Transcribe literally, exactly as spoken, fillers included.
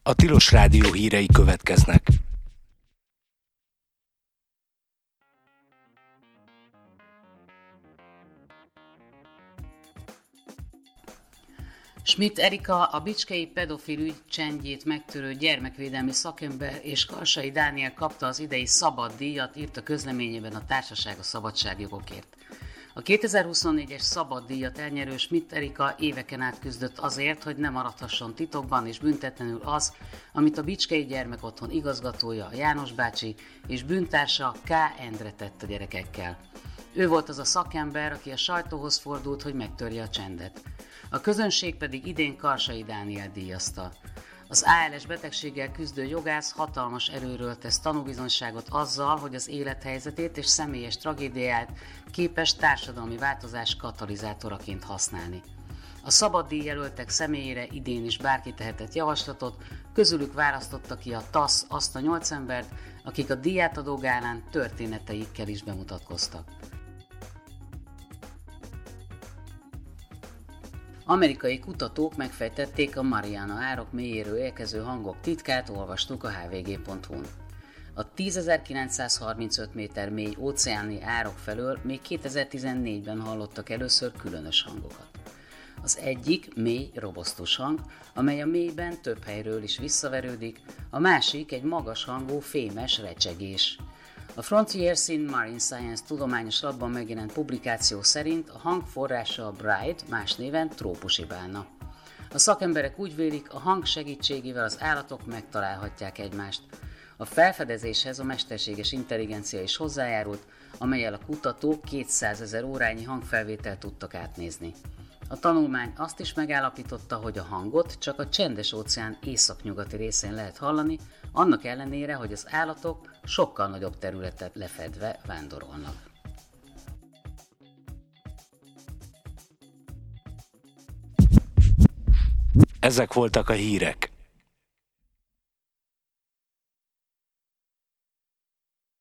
A Tilos Rádió hírei következnek. Schmidt Erika, a bicskei pedofil ügy csendjét megtörő gyermekvédelmi szakember, és Karsai Dániel kapta az idei szabad díjat, írt a közleményében a Társaság a szabadságjogokért. A kétezer-huszonnégyes szabad díjat elnyerő Schmidt Erika éveken át küzdött azért, hogy ne maradhasson titokban és büntetlenül az, amit a Bicskei Gyermekotthon igazgatója, a János bácsi és bűntársa K. Endre tett a gyerekekkel. Ő volt az a szakember, aki a sajtóhoz fordult, hogy megtörje a csendet. A közönség pedig idén Karsai Dániel díjazta. Az á el es betegséggel küzdő jogász hatalmas erőről tesz tanúbizonyságot azzal, hogy az élethelyzetét és személyes tragédiáját képes társadalmi változás katalizátoraként használni. A szabad díjjelöltek személyére idén is bárki tehetett javaslatot, közülük választotta ki a TASZ azt a nyolc embert, akik a díjátadó gálán történeteikkel is bemutatkoztak. Amerikai kutatók megfejtették a Mariana árok mélyéről érkező hangok titkát, olvastuk a há vé gé pont hu-n. A tízezer-kilencszázharmincöt méter mély óceáni árok felől még kétezer-tizennégyben hallottak először különös hangokat. Az egyik mély, robosztus hang, amely a mélyben több helyről is visszaverődik, a másik egy magas hangú, fémes recsegés. A Frontiers in Marine Science tudományos labban megjelent publikáció szerint a hang forrása a Bright, más néven trópusi bálna. A szakemberek úgy vélik, a hang segítségével az állatok megtalálhatják egymást. A felfedezéshez a mesterséges intelligencia is hozzájárult, amellyel a kutatók kétszázezer órányi hangfelvételt tudtak átnézni. A tanulmány azt is megállapította, hogy a hangot csak a Csendes-óceán északnyugati részén lehet hallani, annak ellenére, hogy az állatok sokkal nagyobb területet lefedve vándorolnak. Ezek voltak a hírek.